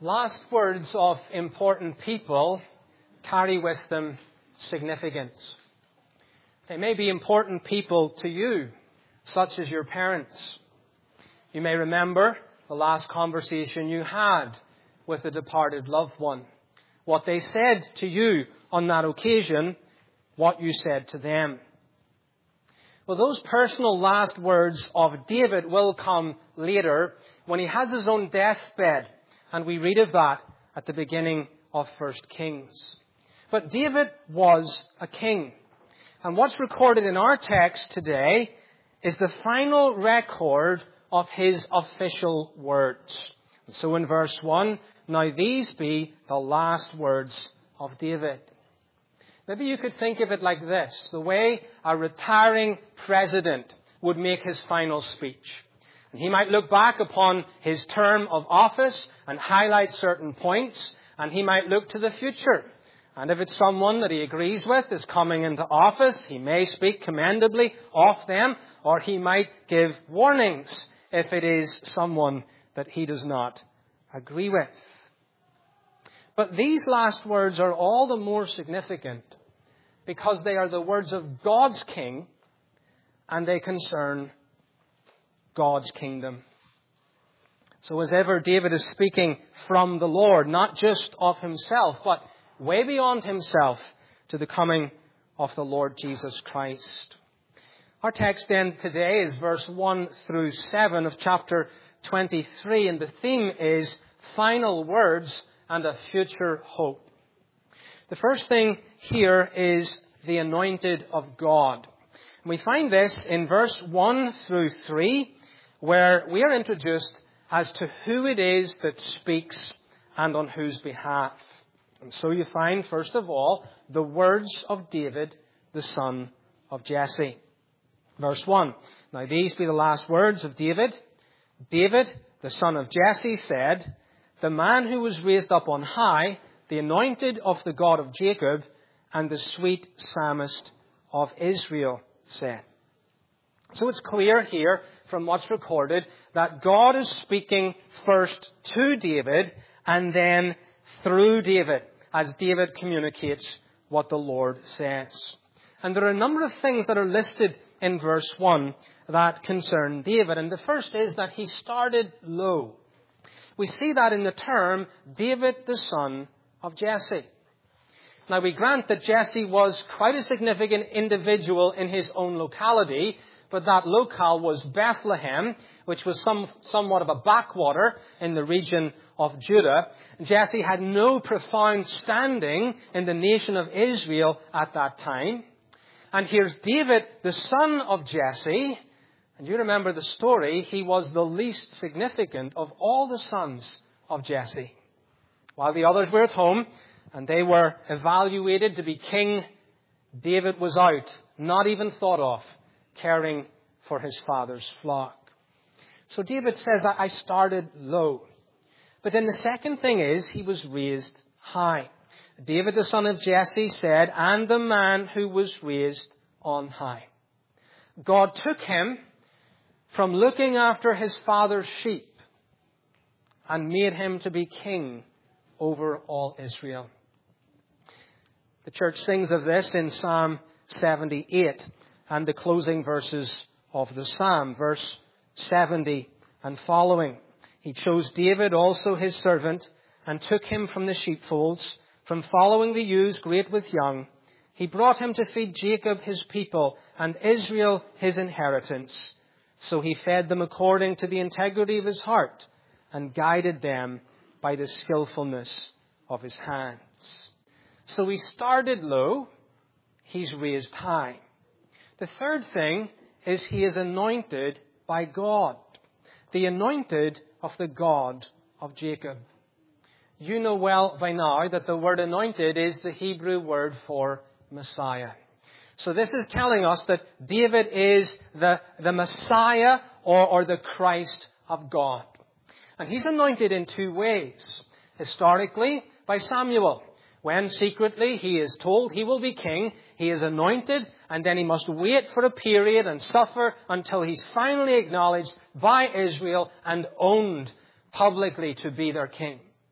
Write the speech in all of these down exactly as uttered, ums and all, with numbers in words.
Last words of important people carry with them significance. They may be important people to you, such as your parents. You may remember the last conversation you had with a departed loved one, what they said to you on that occasion, what you said to them. Well, those personal last words of David will come later when he has his own deathbed, and we read of that at the beginning of First Kings. But David was a king, and what's recorded in our text today is the final record of his official words. And so in verse one, now these be the last words of David. Maybe you could think of it like this, the way a retiring president would make his final speech. And he might look back upon his term of office and highlight certain points, and he might look to the future. And if it's someone that he agrees with is coming into office, he may speak commendably of them, or he might give warnings if it is someone that he does not agree with. But these last words are all the more significant because they are the words of God's King, and they concern God's kingdom. So as ever, David is speaking from the Lord, not just of himself, but way beyond himself to the coming of the Lord Jesus Christ. Our text then today is verse one through seven of chapter twenty-three, and the theme is final words and a future hope. The first thing here is the anointed of God. We find this in verse one through three, where we are introduced as to who it is that speaks and on whose behalf. And so you find, first of all, the words of David, the son of Jesse. Verse one, now these be the last words of David. David, the son of Jesse, said, the man who was raised up on high, the anointed of the God of Jacob, and the sweet psalmist of Israel, said. So it's clear here from what's recorded that God is speaking first to David and then through David as David communicates what the Lord says. And there are a number of things that are listed in verse one that concern David. And the first is that he started low. We see that in the term David the son of Jesse. Now we grant that Jesse was quite a significant individual in his own locality, but that locale was Bethlehem, which was some, somewhat of a backwater in the region of Judah. Jesse had no profound standing in the nation of Israel at that time. And here's David, the son of Jesse. And you remember the story, he was the least significant of all the sons of Jesse. While the others were at home and they were evaluated to be king, David was out, not even thought of, caring for his father's flock. So David says, I started low. But then the second thing is, he was raised high. David, the son of Jesse, said, and the man who was raised on high. God took him from looking after his father's sheep and made him to be king over all Israel. The church sings of this in Psalm seventy-eight and the closing verses of the psalm, verse seventy and following. He chose David, also his servant, and took him from the sheepfolds, from following the ewes great with young. He brought him to feed Jacob his people and Israel his inheritance. So he fed them according to the integrity of his heart and guided them by the skillfulness of his hands. So he started low, he's raised high. The third thing is he is anointed by God, the anointed of the God of Jacob. You know well by now that the word anointed is the Hebrew word for Messiah. So this is telling us that David is the, the Messiah or, or the Christ of God. And he's anointed in two ways. Historically, by Samuel. When secretly he is told he will be king, he is anointed, and then he must wait for a period and suffer until he's finally acknowledged by Israel and owned publicly to be their king.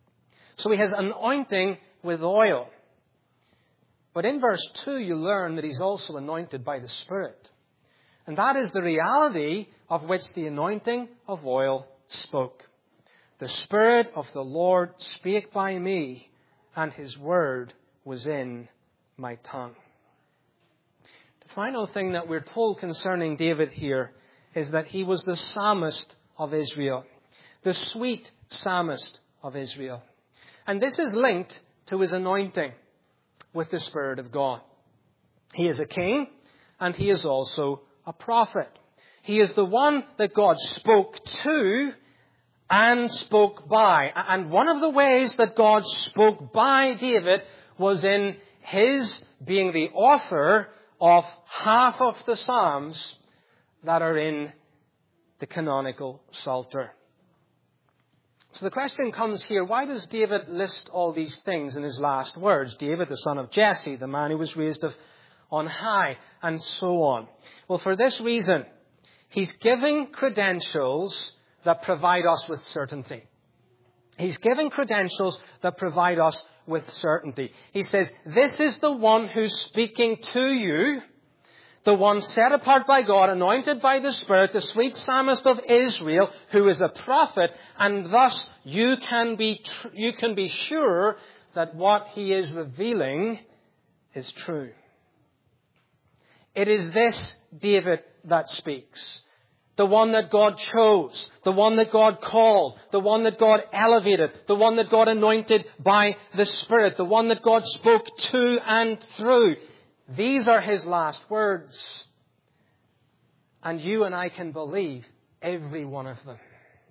So he has anointing with oil. But in verse two, you learn that he's also anointed by the Spirit. And that is the reality of which the anointing of oil spoke. The Spirit of the Lord spake by me, and his word was in my tongue. The final thing that we're told concerning David here is that he was the psalmist of Israel, the sweet psalmist of Israel. And this is linked to his anointing with the Spirit of God. He is a king, and he is also a prophet. He is the one that God spoke to and spoke by. And one of the ways that God spoke by David was in his being the author of half of the Psalms that are in the canonical Psalter. So the question comes here, why does David list all these things in his last words? David, the son of Jesse, the man who was raised of on high, and so on. Well, for this reason, he's giving credentials that provide us with certainty. He's giving credentials that provide us with certainty. He says, this is the one who's speaking to you, the one set apart by God, anointed by the Spirit, the sweet psalmist of Israel, who is a prophet, and thus you can be tr- you can be sure that what he is revealing is true. It is this David that speaks. The one that God chose, the one that God called, the one that God elevated, the one that God anointed by the Spirit, the one that God spoke to and through. These are his last words. And you and I can believe every one of them.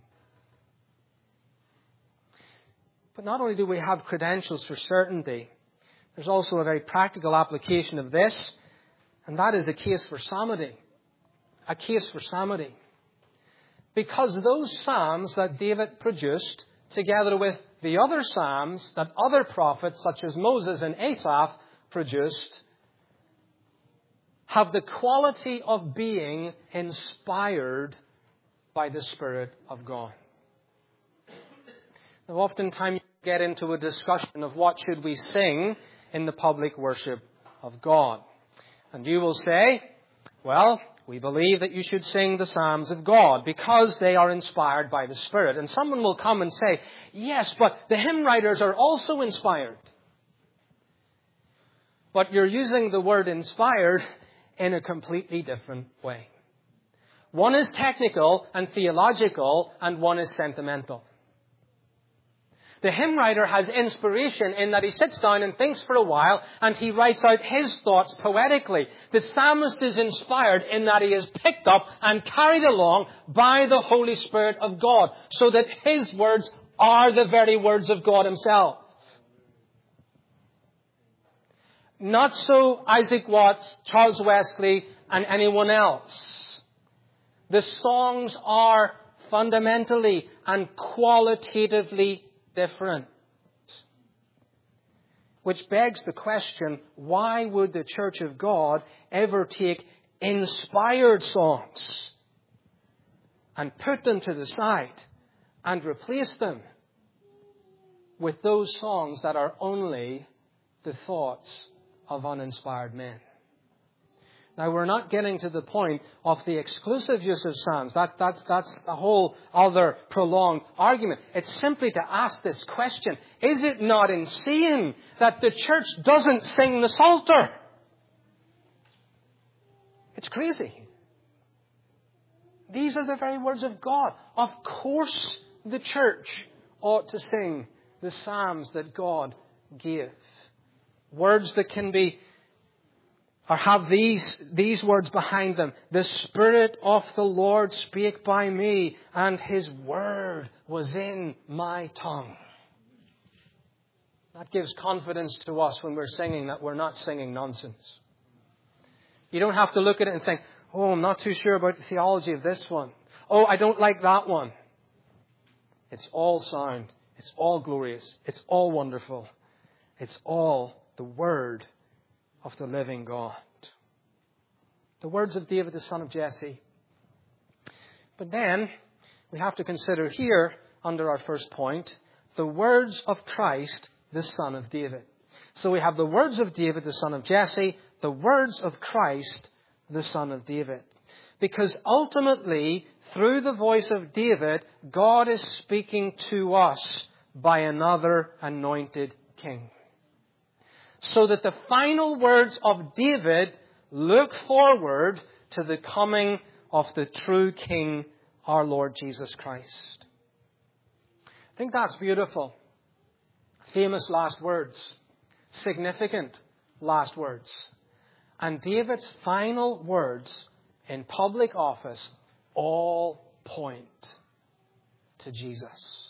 But not only do we have credentials for certainty, there's also a very practical application of this, and that is a case for psalmody. A case for psalmody. Because those psalms that David produced, together with the other psalms that other prophets such as Moses and Asaph produced, have the quality of being inspired by the Spirit of God. Now, oftentimes you get into a discussion of what should we sing in the public worship of God. And you will say, well, we believe that you should sing the Psalms of God because they are inspired by the Spirit. And someone will come and say, yes, but the hymn writers are also inspired. But you're using the word inspired in a completely different way. One is technical and theological, and one is sentimental. The hymn writer has inspiration in that he sits down and thinks for a while and he writes out his thoughts poetically. The psalmist is inspired in that he is picked up and carried along by the Holy Spirit of God, so that his words are the very words of God himself. Not so Isaac Watts, Charles Wesley, and anyone else. The songs are fundamentally and qualitatively different. Which begs the question, why would the Church of God ever take inspired songs and put them to the side and replace them with those songs that are only the thoughts of uninspired men? Now, we're not getting to the point of the exclusive use of psalms. That, that's, that's a whole other prolonged argument. It's simply to ask this question, is it not insane that the church doesn't sing the Psalter? It's crazy. These are the very words of God. Of course the church ought to sing the psalms that God gave. Words that can be or have these, these words behind them. The Spirit of the Lord spake by me, and his word was in my tongue. That gives confidence to us when we're singing that we're not singing nonsense. You don't have to look at it and think, oh, I'm not too sure about the theology of this one. Oh, I don't like that one. It's all sound. It's all glorious. It's all wonderful. It's all the word of the living God. The words of David, the son of Jesse. But then we have to consider here, under our first point, the words of Christ, the Son of David. So we have the words of David, the son of Jesse, the words of Christ, the Son of David. Because ultimately, through the voice of David, God is speaking to us by another anointed king. So that the final words of David look forward to the coming of the true King, our Lord Jesus Christ. I think that's beautiful. Famous last words. Significant last words. And David's final words in public office all point to Jesus.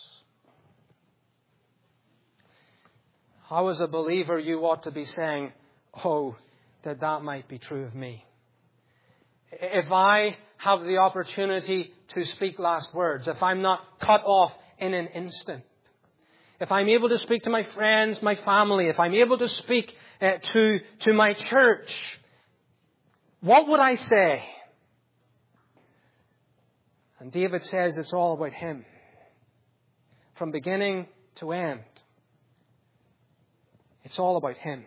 How, as a believer, you ought to be saying, oh, that that might be true of me. If I have the opportunity to speak last words, if I'm not cut off in an instant, if I'm able to speak to my friends, my family, if I'm able to speak uh, to, to my church, what would I say? And David says it's all about Him. From beginning to end. It's all about Him.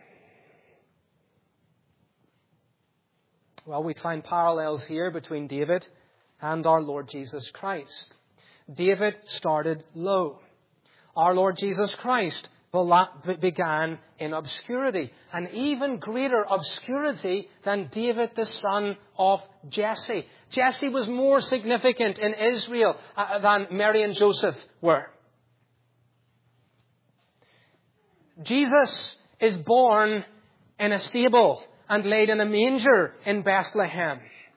Well, we find parallels here between David and our Lord Jesus Christ. David started low. Our Lord Jesus Christ began in obscurity. An even greater obscurity than David, the son of Jesse. Jesse was more significant in Israel than Mary and Joseph were. Jesus is born in a stable and laid in a manger in Bethlehem.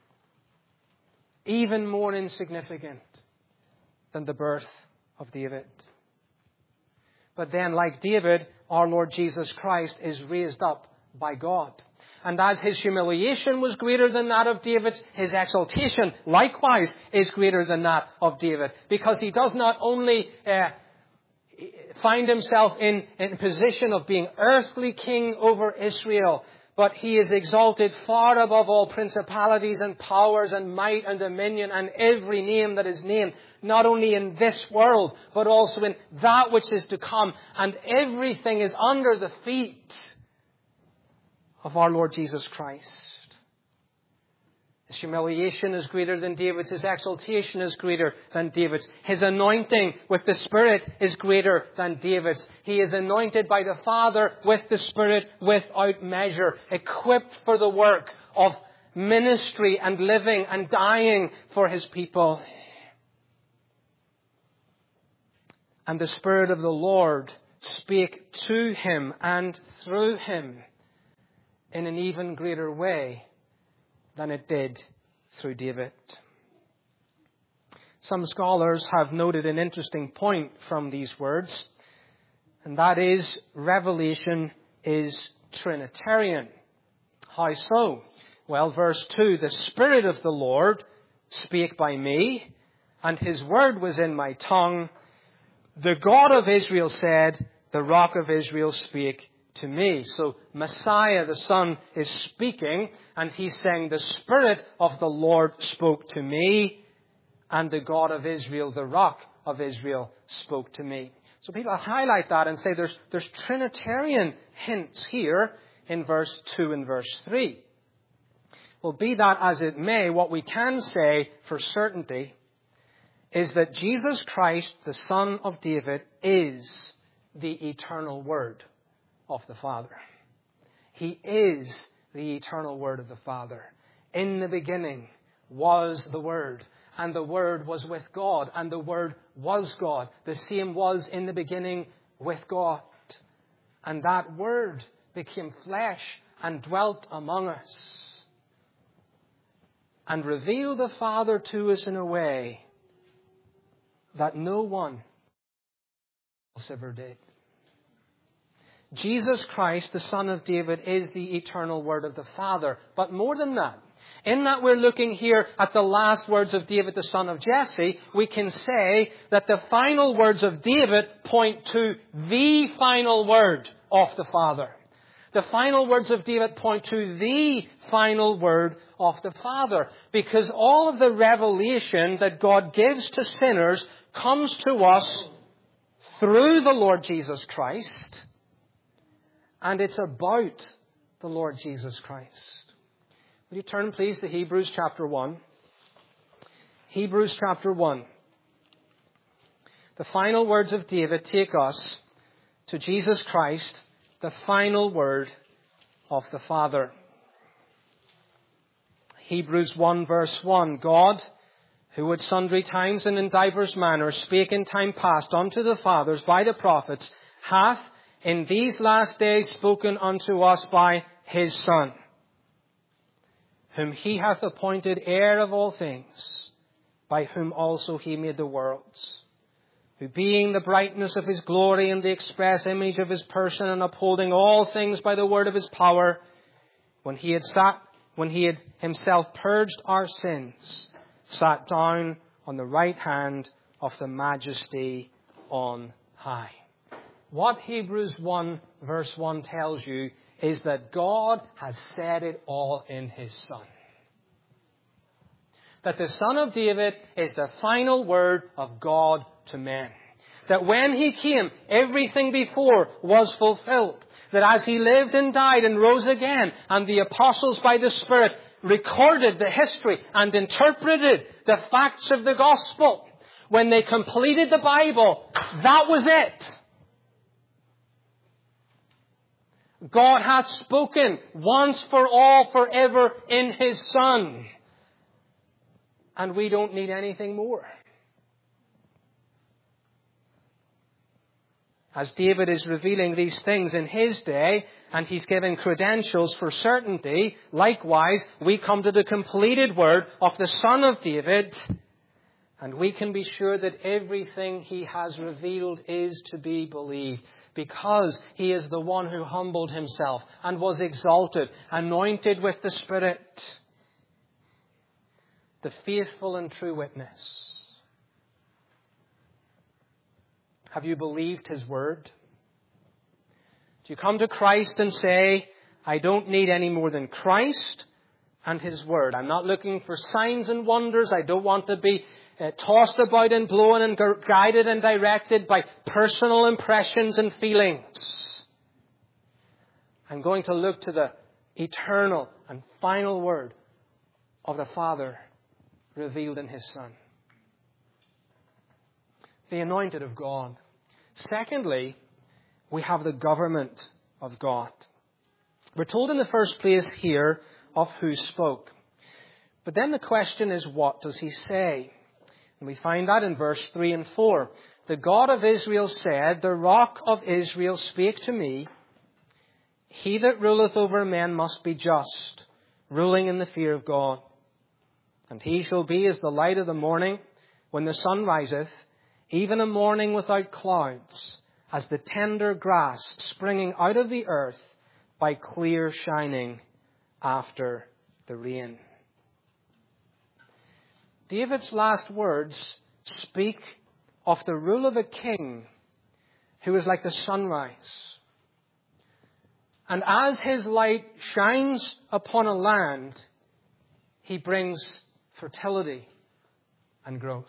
Even more insignificant than the birth of David. But then, like David, our Lord Jesus Christ is raised up by God. And as His humiliation was greater than that of David's, His exaltation likewise is greater than that of David. Because He does not only uh, find Himself in, in a position of being earthly king over Israel, but He is exalted far above all principalities and powers and might and dominion and every name that is named. Not only in this world, but also in that which is to come. And everything is under the feet of our Lord Jesus Christ. His humiliation is greater than David's. His exaltation is greater than David's. His anointing with the Spirit is greater than David's. He is anointed by the Father with the Spirit without measure, equipped for the work of ministry and living and dying for His people. And the Spirit of the Lord spake to Him and through Him in an even greater way than it did through David. Some scholars have noted an interesting point from these words, and that is, revelation is Trinitarian. How so? Well, verse two, the Spirit of the Lord spake by me, and His word was in my tongue. The God of Israel said, the Rock of Israel spake to me. So Messiah, the Son, is speaking, and He's saying, the Spirit of the Lord spoke to me, and the God of Israel, the Rock of Israel, spoke to me. So people highlight that and say there's, there's Trinitarian hints here in verse two and verse three. Well, be that as it may, what we can say for certainty is that Jesus Christ, the Son of David, is the eternal Word of the Father. He is the eternal Word of the Father. In the beginning was the Word, and the Word was with God, and the Word was God. The same was in the beginning with God. And that Word became flesh and dwelt among us, and revealed the Father to us in a way that no one else ever did. Jesus Christ, the Son of David, is the eternal Word of the Father. But more than that, in that we're looking here at the last words of David, the son of Jesse, we can say that the final words of David point to the final word of the Father. The final words of David point to the final word of the Father. Because all of the revelation that God gives to sinners comes to us through the Lord Jesus Christ, and it's about the Lord Jesus Christ. Will you turn, please, to Hebrews chapter one? Hebrews chapter one. The final words of David take us to Jesus Christ, the final word of the Father. Hebrews one verse one. God, who at sundry times and in divers manners spake in time past unto the fathers by the prophets, hath in these last days spoken unto us by his Son, whom he hath appointed heir of all things, by whom also he made the worlds, who being the brightness of his glory and the express image of his person, and upholding all things by the word of his power, when he had sat, when he had himself purged our sins, sat down on the right hand of the Majesty on high. What Hebrews one verse one tells you is that God has said it all in his Son. That the Son of David is the final word of God to men. That when he came, everything before was fulfilled. That as he lived and died and rose again, and the apostles by the Spirit recorded the history and interpreted the facts of the gospel, when they completed the Bible, that was it. God hath spoken once for all, forever in his Son. And we don't need anything more. As David is revealing these things in his day, and he's giving credentials for certainty, likewise, we come to the completed word of the Son of David, and we can be sure that everything he has revealed is to be believed, because he is the one who humbled himself and was exalted, anointed with the Spirit, the faithful and true witness. Have you believed his word? Do you come to Christ and say, I don't need any more than Christ and his word. I'm not looking for signs and wonders. I don't want to be uh, tossed about and blown and guided and directed by personal impressions and feelings. I'm going to look to the eternal and final word of the Father revealed in his Son. The anointed of God. Secondly, we have the government of God. We're told in the first place here of who spoke. But then the question is, what does he say? And we find that in verse three and four. The God of Israel said, the rock of Israel spake to me, he that ruleth over men must be just, ruling in the fear of God. And he shall be as the light of the morning, when the sun riseth, even a morning without clouds, as the tender grass springing out of the earth by clear shining after the rain. David's last words speak of the rule of a king who is like the sunrise. And as his light shines upon a land, he brings fertility and growth.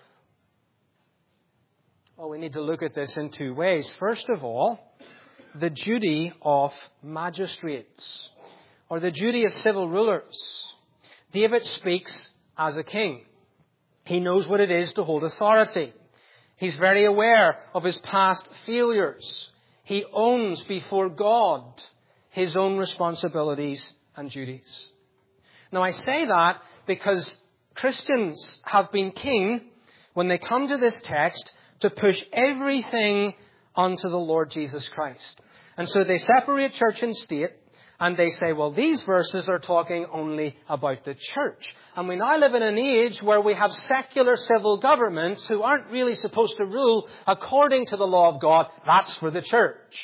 Well, we need to look at this in two ways. First of all, the duty of magistrates, or the duty of civil rulers. David speaks as a king. He knows what it is to hold authority. He's very aware of his past failures. He owns before God his own responsibilities and duties. Now, I say that because Christians have been keen, when they come to this text, to push everything onto the Lord Jesus Christ. And so they separate church and state, and they say, well, these verses are talking only about the church. And we now live in an age where we have secular civil governments who aren't really supposed to rule according to the law of God. That's for the church.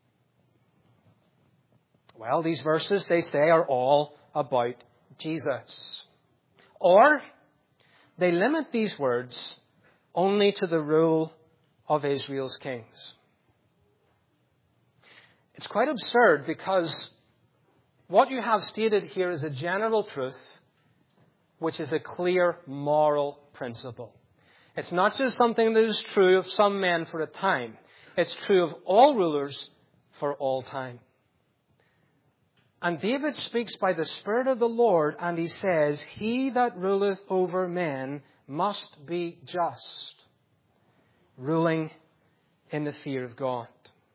Well, these verses, they say, are all about Jesus. Or they limit these words only to the rule of Israel's kings. It's quite absurd, because what you have stated here is a general truth, which is a clear moral principle. It's not just something that is true of some men for a time. It's true of all rulers for all time. And David speaks by the Spirit of the Lord, and he says, "He that ruleth over men must be just, ruling in the fear of God."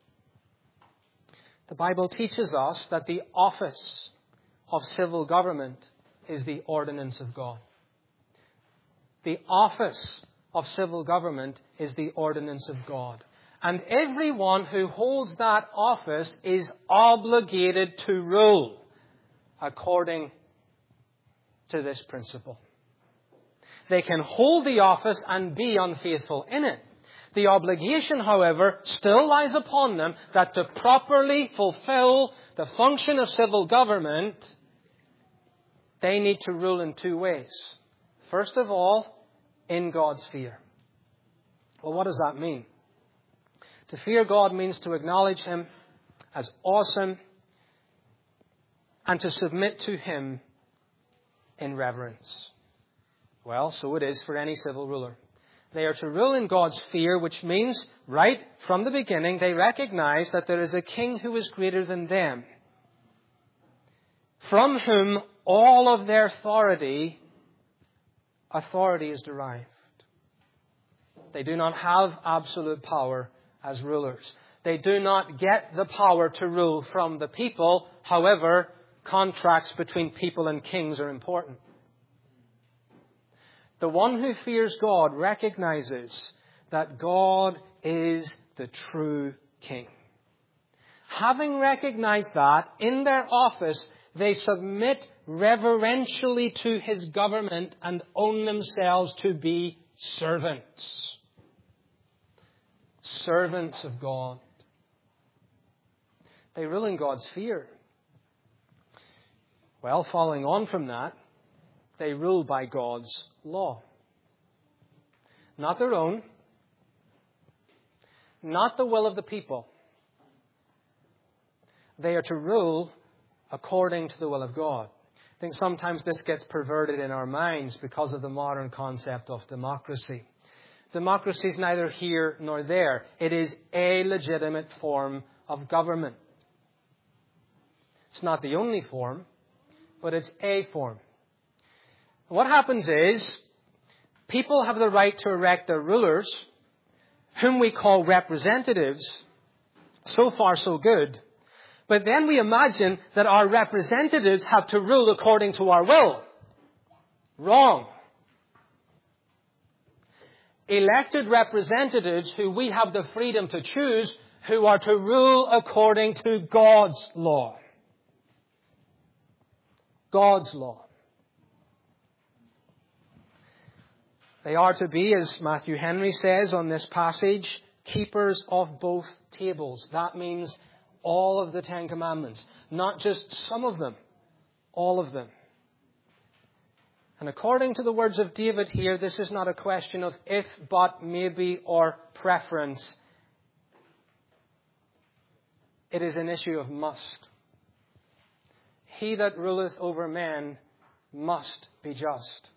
The Bible teaches us that the office of civil government is the ordinance of God. The office of civil government is the ordinance of God. And everyone who holds that office is obligated to rule according to this principle. They can hold the office and be unfaithful in it. The obligation, however, still lies upon them that to properly fulfill the function of civil government, they need to rule in two ways. First of all, in God's fear. Well, what does that mean? To fear God means to acknowledge Him as awesome and to submit to Him in reverence. Well, so it is for any civil ruler. They are to rule in God's fear, which means right from the beginning they recognize that there is a king who is greater than them, from whom all of their authority, authority is derived. They do not have absolute power as rulers. They do not get the power to rule from the people. However, contracts between people and kings are important. The one who fears God recognizes that God is the true king. Having recognized that, in their office, they submit reverentially to His government and own themselves to be servants. Servants of God. They rule in God's fear. Well, following on from that, they rule by God's law. Not their own. Not the will of the people. They are to rule according to the will of God. I think sometimes this gets perverted in our minds because of the modern concept of democracy. Democracy is neither here nor there. It is a legitimate form of government. It's not the only form, but it's a form. What happens is, people have the right to elect their rulers, whom we call representatives. So far, so good. But then we imagine that our representatives have to rule according to our will. Wrong. Elected representatives who we have the freedom to choose, who are to rule according to God's law. God's law. They are to be, as Matthew Henry says on this passage, keepers of both tables. That means all of the Ten Commandments. Not just some of them. All of them. And according to the words of David here, this is not a question of if, but, maybe, or preference. It is an issue of must. He that ruleth over men must be just.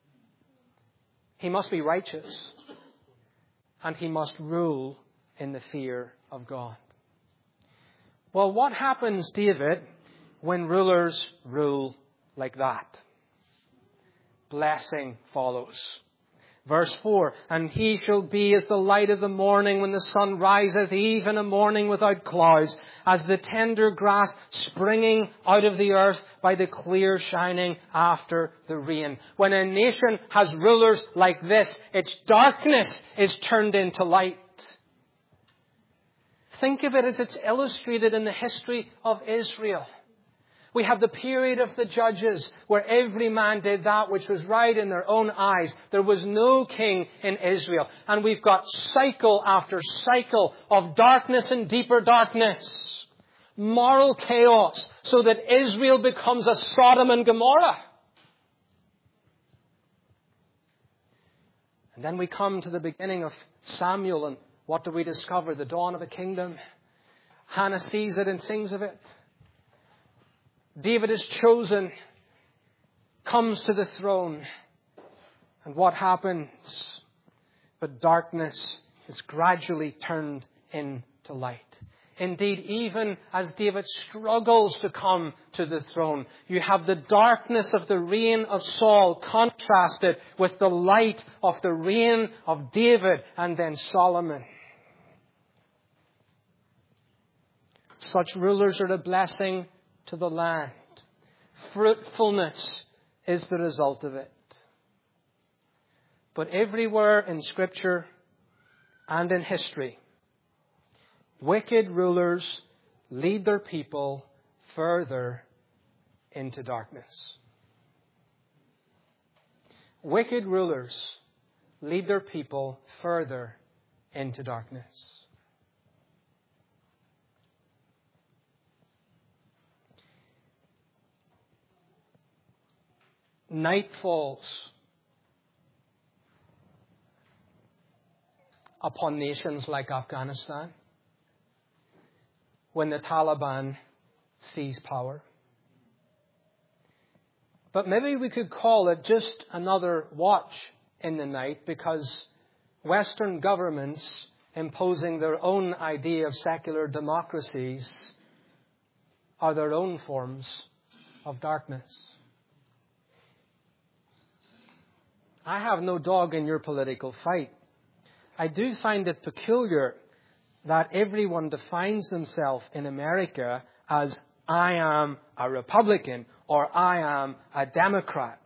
He must be righteous. And he must rule in the fear of God. Well, what happens, David, when rulers rule like that? Blessing follows. Verse four, and he shall be as the light of the morning when the sun riseth, even a morning without clouds, as the tender grass springing out of the earth by the clear shining after the rain. When a nation has rulers like this, its darkness is turned into light. Think of it as it's illustrated in the history of Israel. We have the period of the judges where every man did that which was right in their own eyes. There was no king in Israel. And we've got cycle after cycle of darkness and deeper darkness. Moral chaos so that Israel becomes a Sodom and Gomorrah. And then we come to the beginning of Samuel, and what do we discover? The dawn of a kingdom. Hannah sees it and sings of it. David is chosen, comes to the throne, and what happens? But darkness is gradually turned into light. Indeed, even as David struggles to come to the throne, you have the darkness of the reign of Saul contrasted with the light of the reign of David and then Solomon. Such rulers are a blessing to the land. Fruitfulness is the result of it. But everywhere in Scripture and in history, wicked rulers lead their people further into darkness. Wicked rulers lead their people further into darkness. Night falls upon nations like Afghanistan when the Taliban seize power. But maybe we could call it just another watch in the night, because Western governments imposing their own idea of secular democracies are their own forms of darkness. I have no dog in your political fight. I do find it peculiar that everyone defines themselves in America as I am a Republican or I am a Democrat.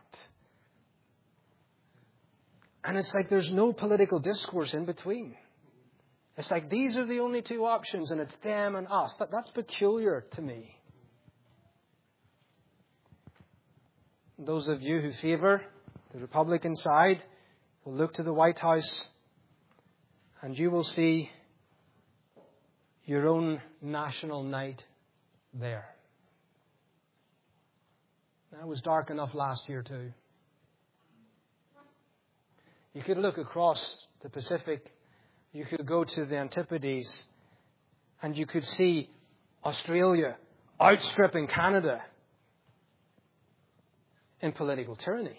And it's like there's no political discourse in between. It's like these are the only two options and it's them and us. That, that's peculiar to me. Those of you who favour the Republican side will look to the White House and you will see your own national night there. It was dark enough last year too. You could look across the Pacific, you could go to the Antipodes, and you could see Australia outstripping Canada in political tyranny.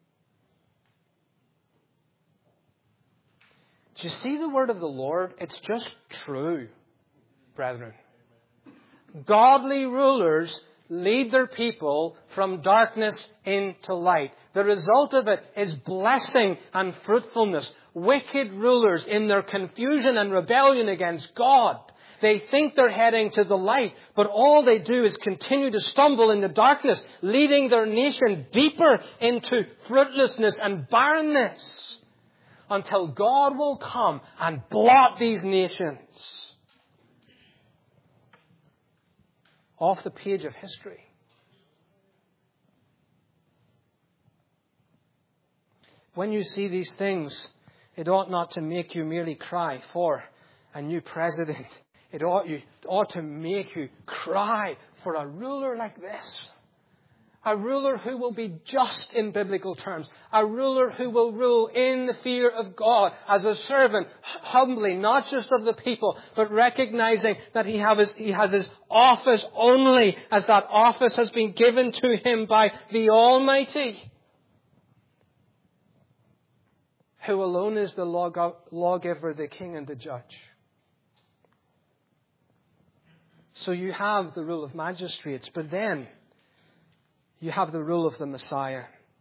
Do you see the word of the Lord? It's just true, brethren. Godly rulers lead their people from darkness into light. The result of it is blessing and fruitfulness. Wicked rulers, in their confusion and rebellion against God, they think they're heading to the light, but all they do is continue to stumble in the darkness, leading their nation deeper into fruitlessness and barrenness, until God will come and blot these nations off the page of history. When you see these things, it ought not to make you merely cry for a new president. It ought, you, it ought to make you cry for a ruler like this. A ruler who will be just in biblical terms. A ruler who will rule in the fear of God as a servant, humbly, not just of the people, but recognizing that he, have his, he has his office only as that office has been given to him by the Almighty, who alone is the lawgiver, the king and the judge. So you have the rule of magistrates, but then you have the rule of the Messiah.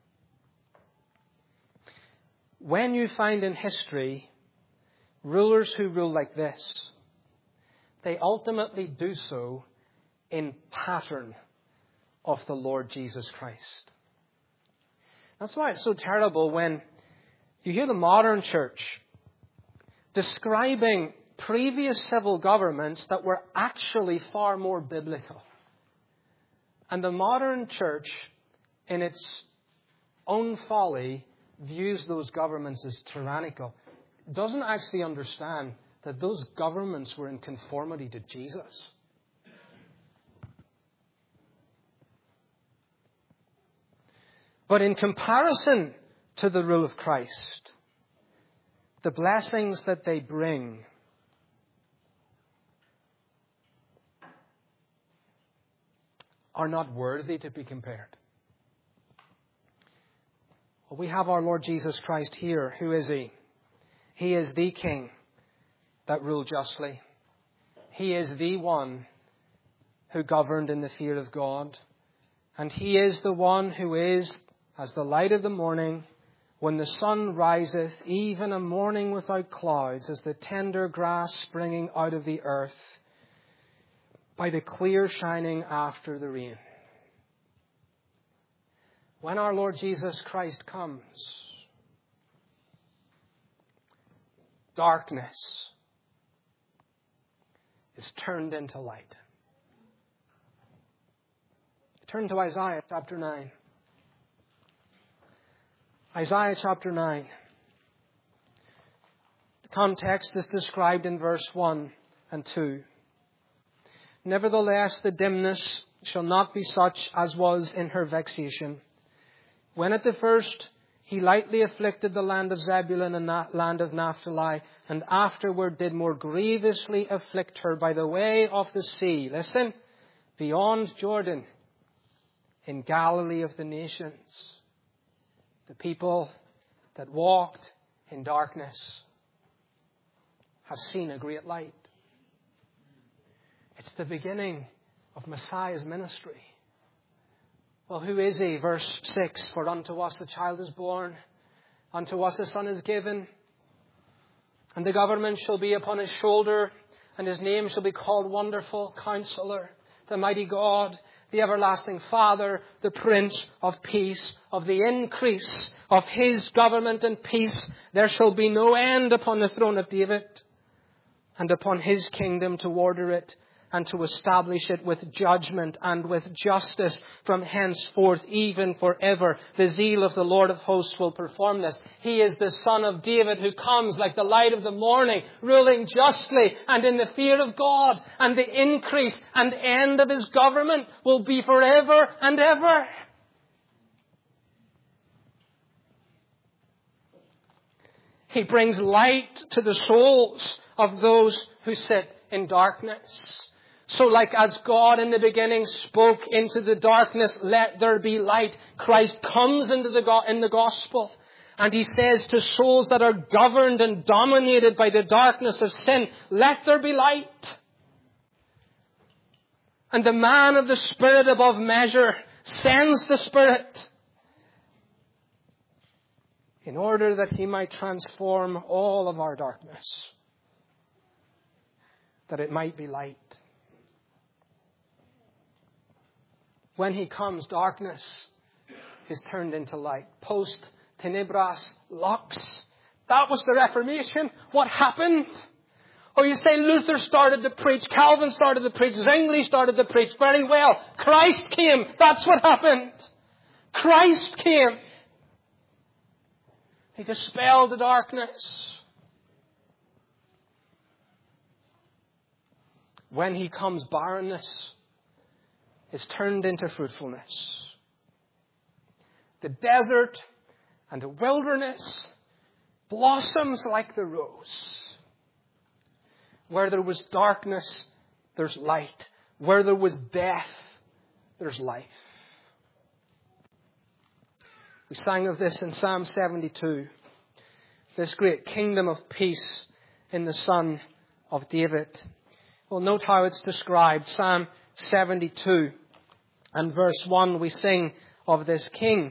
When you find in history rulers who rule like this, they ultimately do so in pattern of the Lord Jesus Christ. That's why it's so terrible when you hear the modern church describing previous civil governments that were actually far more biblical. And the modern church, in its own folly, views those governments as tyrannical. Doesn't actually understand that those governments were in conformity to Jesus. But in comparison to the rule of Christ, the blessings that they bring are not worthy to be compared. Well, we have our Lord Jesus Christ here. Who is He? He is the King that ruled justly. He is the one who governed in the fear of God. And He is the one who is as the light of the morning, when the sun riseth, even a morning without clouds, as the tender grass springing out of the earth, by the clear shining after the rain. When our Lord Jesus Christ comes, darkness is turned into light. Turn to Isaiah chapter nine. Isaiah chapter nine. The context is described in verse one and two. Nevertheless, the dimness shall not be such as was in her vexation, when at the first He lightly afflicted the land of Zebulun and the land of Naphtali, and afterward did more grievously afflict her by the way of the sea. Listen, beyond Jordan, in Galilee of the nations, the people that walked in darkness have seen a great light. It's the beginning of Messiah's ministry. Well, who is He? Verse six, for unto us a child is born, unto us a son is given, and the government shall be upon His shoulder, and His name shall be called Wonderful Counselor, the Mighty God, the Everlasting Father, the Prince of Peace. Of the increase of His government and peace there shall be no end upon the throne of David, and upon His kingdom, to order it and to establish it with judgment and with justice from henceforth, even forever. The zeal of the Lord of hosts will perform this. He is the Son of David, who comes like the light of the morning, ruling justly and in the fear of God. And the increase and end of His government will be forever and ever. He brings light to the souls of those who sit in darkness. So like as God in the beginning spoke into the darkness, let there be light, Christ comes into the go- in the gospel, and He says to souls that are governed and dominated by the darkness of sin, let there be light. And the man of the Spirit above measure sends the Spirit in order that He might transform all of our darkness, that it might be light. When He comes, darkness is turned into light. Post tenebras lux. That was the Reformation. What happened? Oh, you say Luther started to preach, Calvin started to preach, Zwingli started to preach. Very well. Christ came. That's what happened. Christ came. He dispelled the darkness. When He comes, barrenness is turned into fruitfulness. The desert and the wilderness blossoms like the rose. Where there was darkness, there's light. Where there was death, there's life. We sang of this in Psalm seventy-two. This great kingdom of peace in the Son of David. Well, note how it's described. Psalm seventy-two and verse one, we sing of this King.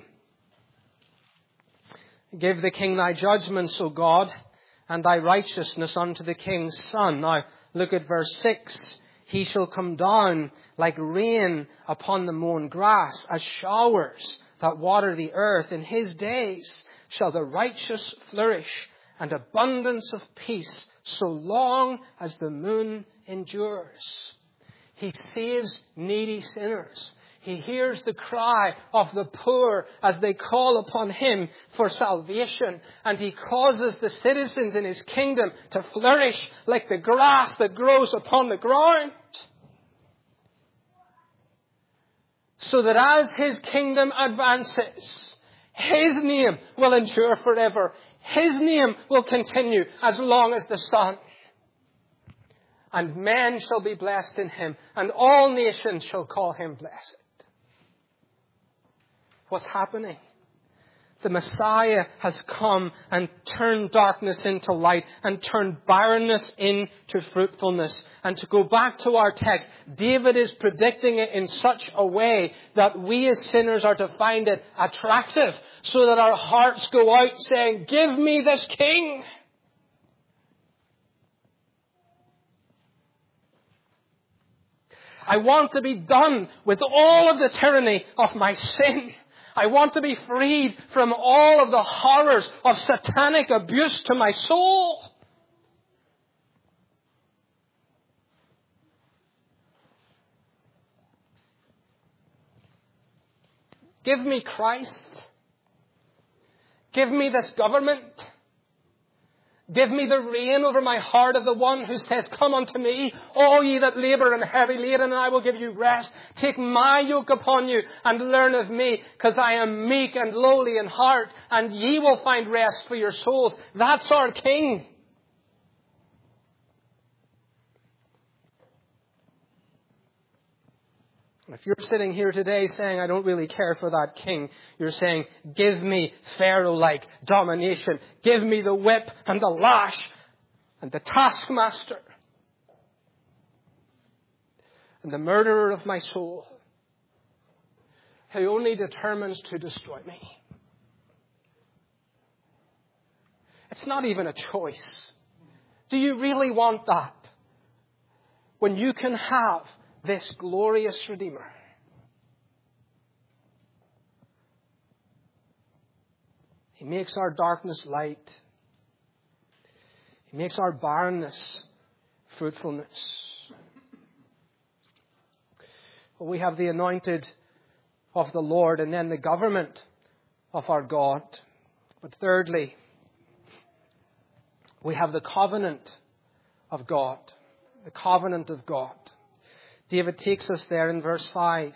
Give the King Thy judgments, O God, and Thy righteousness unto the King's Son. Now, look at verse six. He shall come down like rain upon the mown grass, as showers that water the earth. In His days shall the righteous flourish, and abundance of peace, so long as the moon endures. He saves needy sinners. He hears the cry of the poor as they call upon Him for salvation. And He causes the citizens in His kingdom to flourish like the grass that grows upon the ground. So that as His kingdom advances, His name will endure forever. His name will continue as long as the sun. And men shall be blessed in Him, and all nations shall call Him blessed. What's happening? The Messiah has come and turned darkness into light and turned barrenness into fruitfulness. And to go back to our text, David is predicting it in such a way that we as sinners are to find it attractive, so that our hearts go out saying, "Give me this king." I want to be done with all of the tyranny of my sin. I want to be freed from all of the horrors of satanic abuse to my soul. Give me Christ. Give me this government. Give me the reign over my heart of the one who says, "Come unto me, all ye that labour and heavy laden, and I will give you rest. Take my yoke upon you and learn of me, because I am meek and lowly in heart, and ye will find rest for your souls." That's our King. If you're sitting here today saying, "I don't really care for that king," you're saying, "Give me Pharaoh-like domination. Give me the whip and the lash and the taskmaster and the murderer of my soul, who only determines to destroy me." It's not even a choice. Do you really want that? When you can have this glorious Redeemer. He makes our darkness light. He makes our barrenness fruitfulness. Well, we have the anointed of the Lord and then the government of our God. But thirdly, we have the covenant of God. The covenant of God. David takes us there in verse five.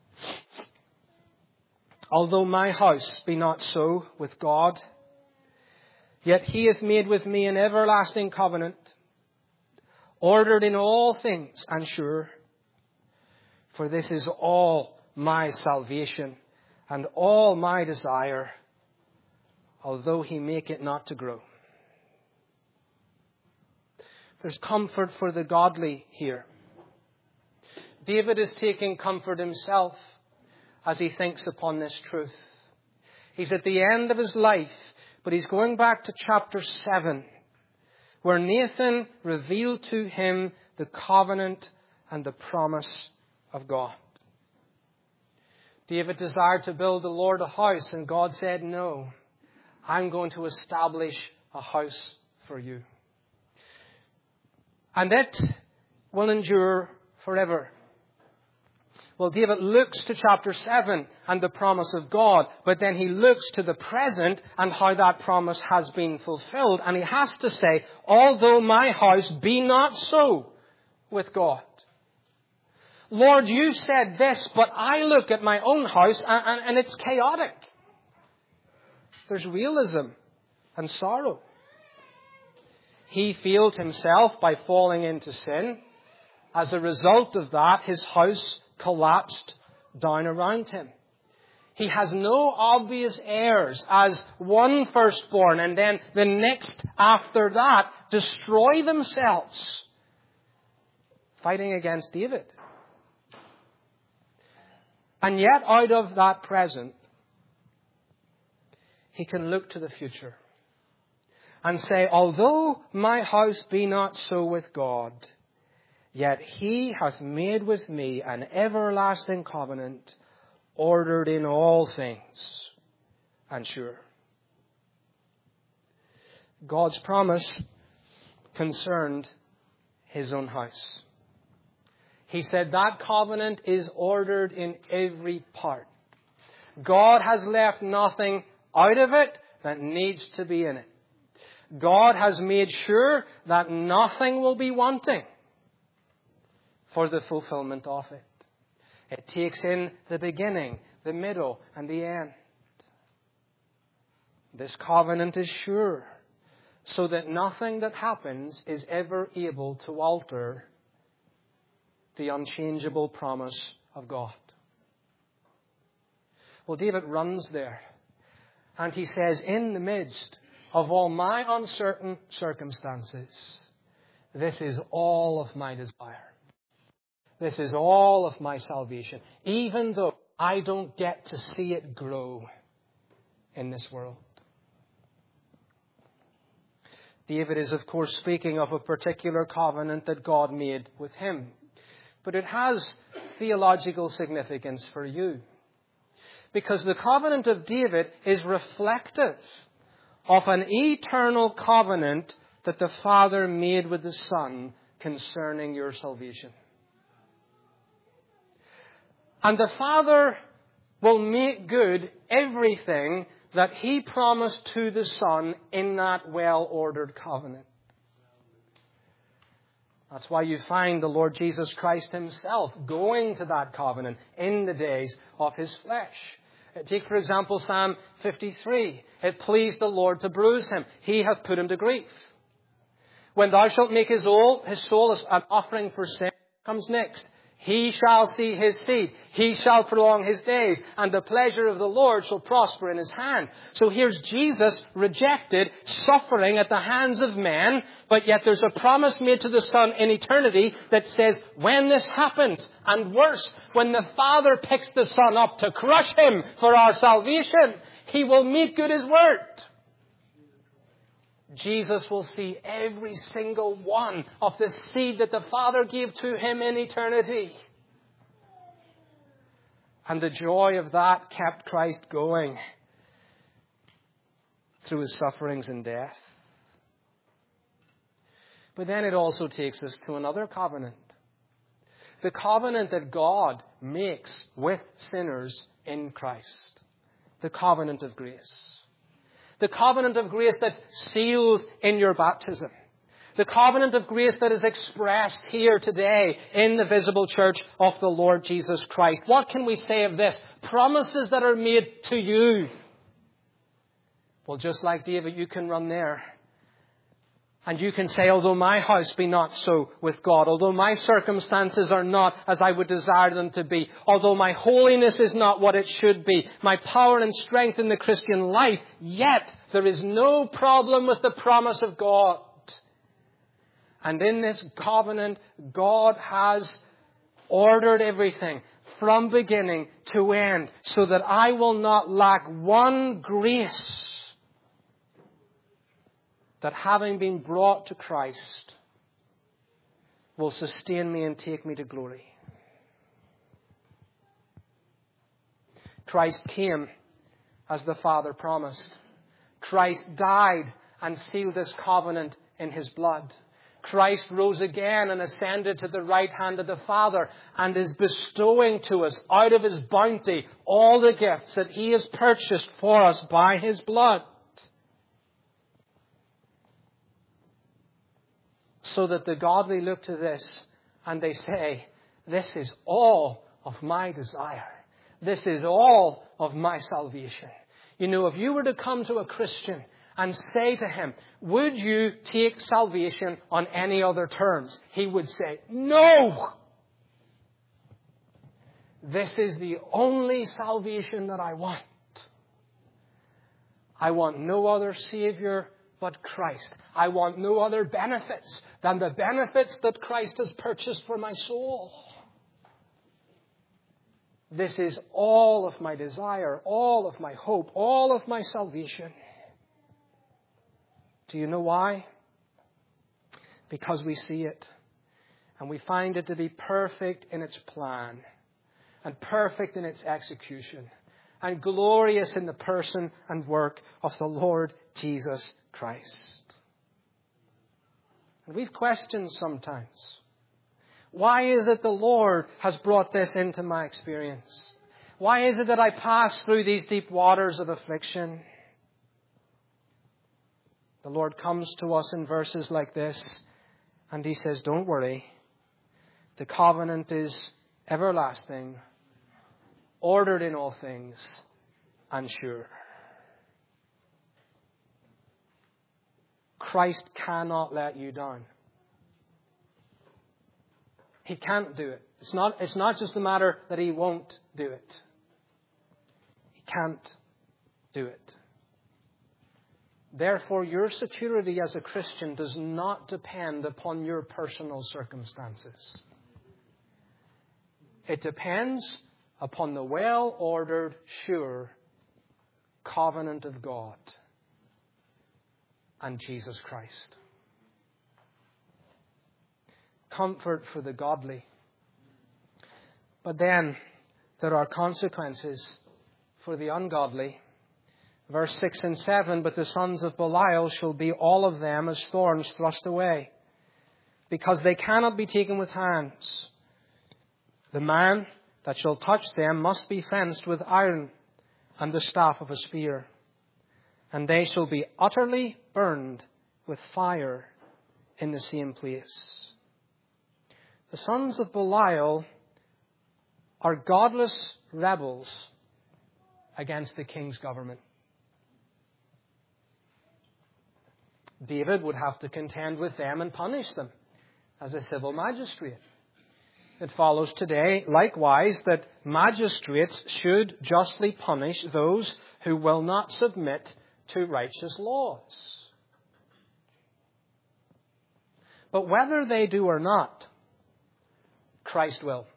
"Although my house be not so with God, yet he hath made with me an everlasting covenant, ordered in all things and sure. For this is all my salvation and all my desire, although he make it not to grow." There's comfort for the godly here. David is taking comfort himself as he thinks upon this truth. He's at the end of his life, but he's going back to chapter seven, where Nathan revealed to him the covenant and the promise of God. David desired to build the Lord a house, and God said, "No, I'm going to establish a house for you. And it will endure forever." Well, David looks to chapter seven and the promise of God, but then he looks to the present and how that promise has been fulfilled. And he has to say, "Although my house be not so with God." Lord, you said this, but I look at my own house and, and, and it's chaotic. There's realism and sorrow. He failed himself by falling into sin. As a result of that, his house collapsed down around him. He has no obvious heirs, as one firstborn and then the next after that destroy themselves fighting against David. And yet out of that present, he can look to the future and say, "Although my house be not so with God, yet he hath made with me an everlasting covenant, ordered in all things and sure." God's promise concerned his own house. He said that covenant is ordered in every part. God has left nothing out of it that needs to be in it. God has made sure that nothing will be wanting for the fulfillment of it. It takes in the beginning, the middle, and the end. This covenant is sure, so that nothing that happens is ever able to alter the unchangeable promise of God. Well, David runs there, And he says, in the midst of all my uncertain circumstances, this is all of my desire. This is all of my salvation, even though I don't get to see it grow in this world. David is, of course, speaking of a particular covenant that God made with him. But it has theological significance for you. Because the covenant of David is reflective of an eternal covenant that the Father made with the Son concerning your salvation. And the Father will make good everything that He promised to the Son in that well-ordered covenant. That's why you find the Lord Jesus Christ Himself going to that covenant in the days of His flesh. Take, for example, Psalm fifty-three. It pleased the Lord to bruise him. He hath put him to grief. When thou shalt make his soul, his soul an offering for sin, comes next. He shall see his seed. He shall prolong his days. And the pleasure of the Lord shall prosper in his hand. So here's Jesus rejected, suffering at the hands of men. But yet there's a promise made to the Son in eternity that says, when this happens, and worse, when the Father picks the Son up to crush him for our salvation, He will make good his word. Jesus will see every single one of the seed that the Father gave to him in eternity. And the joy of that kept Christ going through his sufferings and death. But then it also takes us to another covenant. The covenant that God makes with sinners in Christ. The covenant of grace. The covenant of grace that's sealed in your baptism. The covenant of grace that is expressed here today in the visible church of the Lord Jesus Christ. What can we say of this? Promises that are made to you. Well, just like David, you can run there. And you can say, although my house be not so with God, although my circumstances are not as I would desire them to be, although my holiness is not what it should be, my power and strength in the Christian life, yet there is no problem with the promise of God. And in this covenant, God has ordered everything from beginning to end so that I will not lack one grace. That having been brought to Christ will sustain me and take me to glory. Christ came as the Father promised. Christ died and sealed this covenant in His blood. Christ rose again and ascended to the right hand of the Father and is bestowing to us out of His bounty all the gifts that He has purchased for us by His blood. So that the godly look to this and they say, this is all of my desire. This is all of my salvation. You know, if you were to come to a Christian and say to him, would you take salvation on any other terms? He would say, no! This is the only salvation that I want. I want no other Savior but Christ. I want no other benefits than the benefits that Christ has purchased for my soul. This is all of my desire, all of my hope, all of my salvation. Do you know why? Because we see it and we find it to be perfect in its plan and perfect in its execution and glorious in the person and work of the Lord Jesus Christ. And we've questioned sometimes. Why is it the Lord has brought this into my experience? Why is it that I pass through these deep waters of affliction? The Lord comes to us in verses like this and He says, don't worry. The covenant is everlasting, ordered in all things, and sure. Christ cannot let you down. He can't do it. It's not, it's not just a matter that He won't do it. He can't do it. Therefore, your security as a Christian does not depend upon your personal circumstances. It depends upon the well-ordered, sure covenant of God and Jesus Christ. Comfort for the godly. But then there are consequences for the ungodly. Verse six and seven, but the sons of Belial shall be all of them as thorns thrust away, because they cannot be taken with hands. The man that shall touch them must be fenced with iron and the staff of a spear, and they shall be utterly burned with fire in the same place. The sons of Belial are godless rebels against the king's government. David would have to contend with them and punish them as a civil magistrate. It follows today, likewise, that magistrates should justly punish those who will not submit to righteous laws. But whether they do or not, Christ will.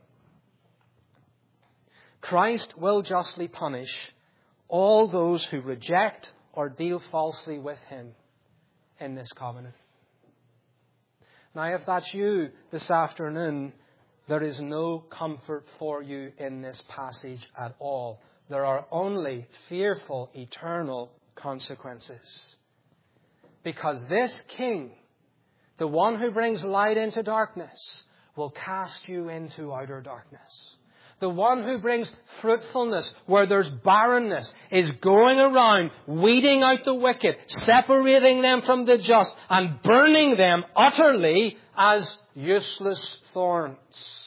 Christ will justly punish all those who reject or deal falsely with Him in this covenant. Now, if that's you this afternoon, there is no comfort for you in this passage at all. There are only fearful, eternal consequences. Because this King, the one who brings light into darkness, will cast you into outer darkness. The one who brings fruitfulness where there's barrenness is going around weeding out the wicked, separating them from the just, and burning them utterly as useless thorns.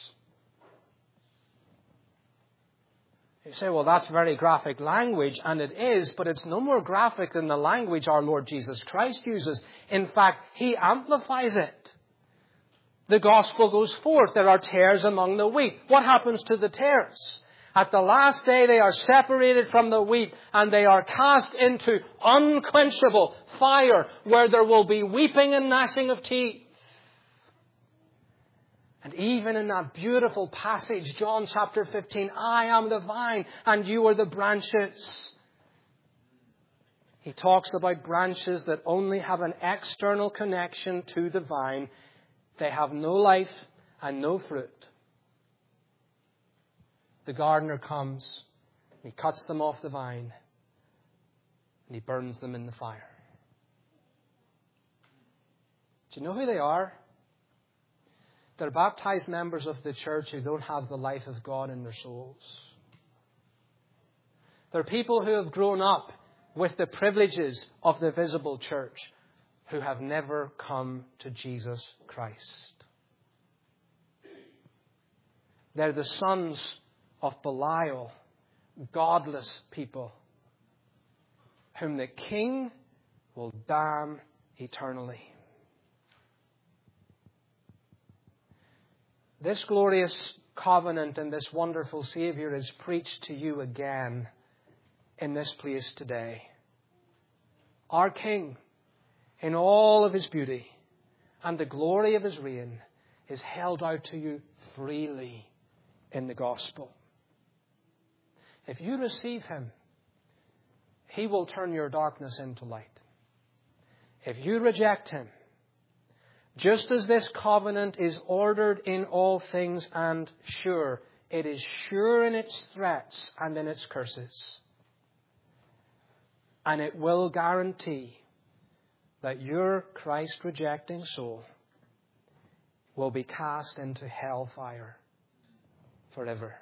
You say, well, that's very graphic language, and it is, but it's no more graphic than the language our Lord Jesus Christ uses. In fact, He amplifies it. The gospel goes forth. There are tares among the wheat. What happens to the tares? At the last day they are separated from the wheat and they are cast into unquenchable fire where there will be weeping and gnashing of teeth. And even in that beautiful passage, John chapter fifteen, I am the vine and you are the branches. He talks about branches that only have an external connection to the vine. They have no life and no fruit. The gardener comes, and he cuts them off the vine, and he burns them in the fire. Do you know who they are? They're baptized members of the church who don't have the life of God in their souls. They're people who have grown up with the privileges of the visible church, who have never come to Jesus Christ. They're the sons of Belial, godless people, whom the King will damn eternally. This glorious covenant and this wonderful Savior is preached to you again in this place today. Our King, in all of His beauty and the glory of His reign, is held out to you freely in the gospel. If you receive Him, He will turn your darkness into light. If you reject Him, just as this covenant is ordered in all things and sure, it is sure in its threats and in its curses. And it will guarantee that your Christ-rejecting soul will be cast into hellfire forever.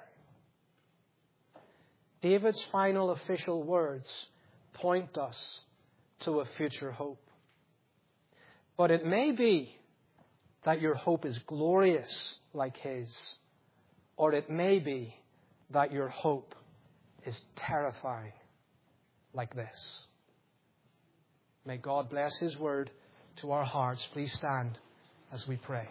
David's final official words point us to a future hope. But it may be that your hope is glorious like His, or it may be that your hope is terrifying like this. May God bless His word to our hearts. Please stand as we pray.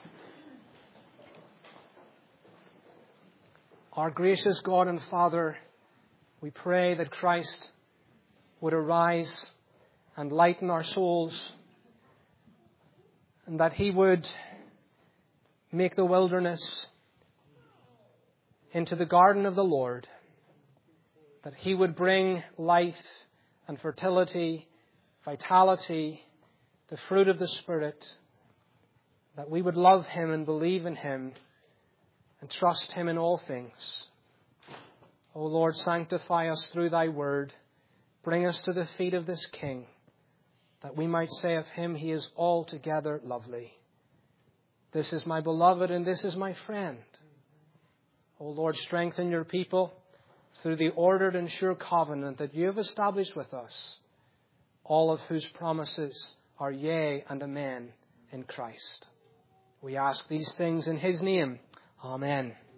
Our gracious God and Father, we pray that Christ would arise and lighten our souls, and that He would make the wilderness into the garden of the Lord, that He would bring life and fertility, vitality, the fruit of the Spirit, that we would love Him and believe in Him and trust Him in all things. O Lord, sanctify us through Thy word. Bring us to the feet of this King, that we might say of Him, He is altogether lovely. This is my beloved and this is my friend. O Lord, strengthen your people through the ordered and sure covenant that you have established with us, all of whose promises are yea and amen in Christ. We ask these things in His name. Amen.